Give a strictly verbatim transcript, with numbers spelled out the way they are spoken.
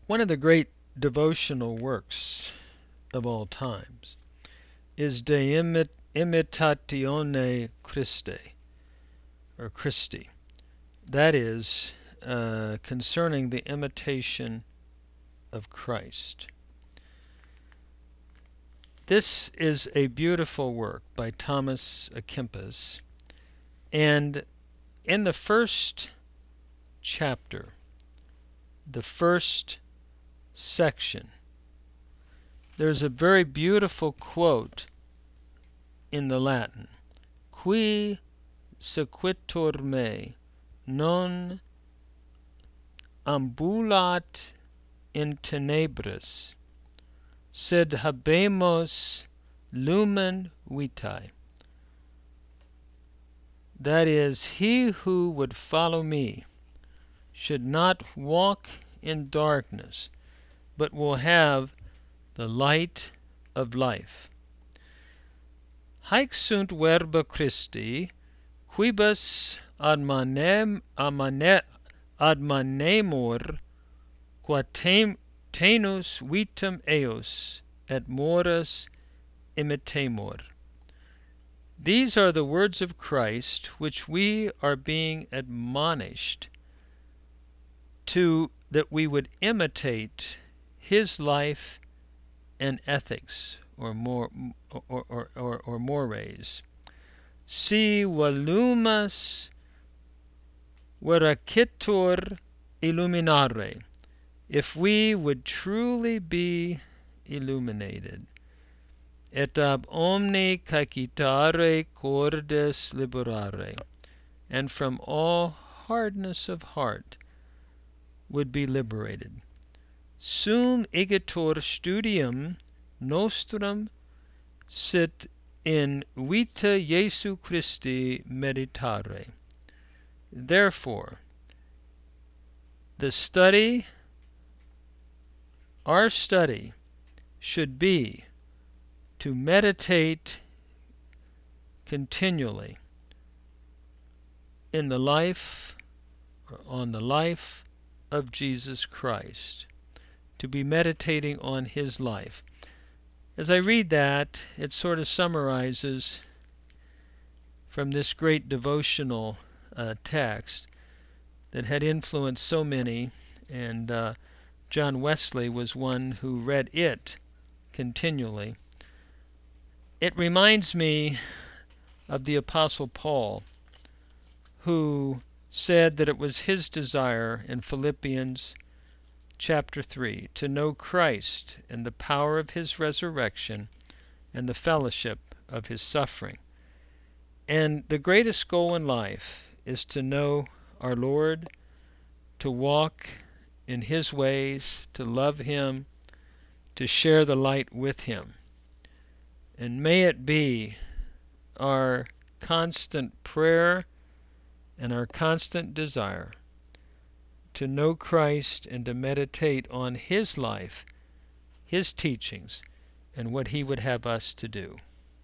One of the great devotional works of all times is De Imit- Imitatione Christi, or Christi. That is, uh, concerning the imitation of Christ. This is a beautiful work by Thomas à Kempis, and in the first chapter, the first section, there's a very beautiful quote in the Latin: Qui sequitur me non ambulat in tenebris, sed habemus lumen vitae. That is, he who would follow me should not walk in darkness, but will have the light of life. Haec sunt verba Christi, quibus admanem, admane, admanemur, qua tem, tenus vitam eos, et moras imitemur. These are the words of Christ which we are being admonished to, that we would imitate his life and ethics, or more, or or or, or mores. Si volumus veracitur illuminare, if we would truly be illuminated, et ab omni cacitare cordis liberare, and from all hardness of heart would be liberated. Sum igitur studium nostrum sit in vita Jesu Christi meditare. Therefore, the study, our study, should be to meditate continually in the life, or on the life of Jesus Christ, to be meditating on his life. As I read that, it sort of summarizes from this great devotional uh, text that had influenced so many, and uh, John Wesley was one who read it continually. It reminds me of the Apostle Paul, who said that it was his desire in Philippians chapter three to know Christ and the power of his resurrection and the fellowship of his suffering. And the greatest goal in life is to know our Lord, to walk in his ways, to love him, to share the light with him. And may it be our constant prayer and our constant desire to know Christ and to meditate on his life, his teachings, and what he would have us to do.